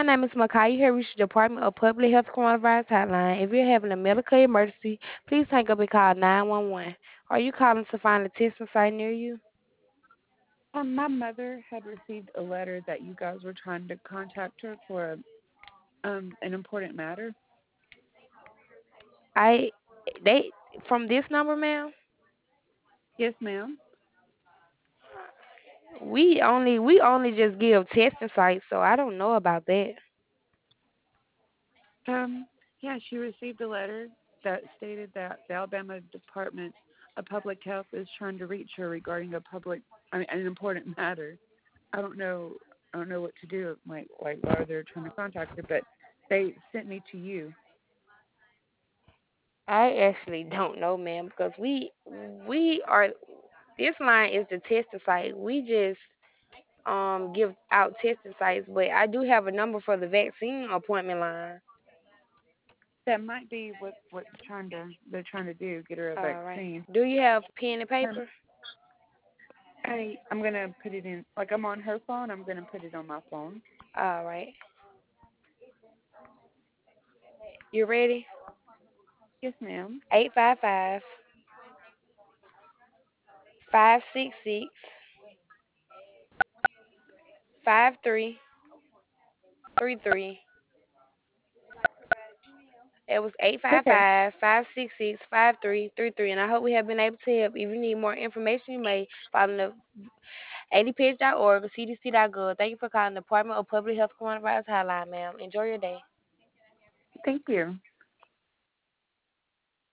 name is Makai. You have reached the Department of Public Health Coronavirus Hotline. If you're having a medical emergency, please hang up and call 911. Are you calling to find a testing site near you? My mother had received a letter that you guys were trying to contact her for an important matter. I they from this number, ma'am. Yes, ma'am. We only just give testing sites, so I don't know about that. Yeah, she received a letter that stated that the Alabama Department of Public Health is trying to reach her regarding an important matter. I don't know, I don't know what to do. Like why they're trying to contact her, but they sent me to you. I actually don't know, ma'am, because we are this line is the testing site. We just give out testing sites, but I do have a number for the vaccine appointment line. That might be what they're trying to do, get her a All right. vaccine. Do you have pen and Um, paper? I'm gonna put it in like I'm on her phone. I'm gonna put it on my phone. All right. You ready? Yes, ma'am. 855 566 5333. It was eight five Okay. five 566 5333. And I hope we have been able to help. If you need more information, you may follow the adpage.org or cdc.gov. Thank you for calling the Department of Public Health Coronavirus Hotline, ma'am. Enjoy your day. Thank you.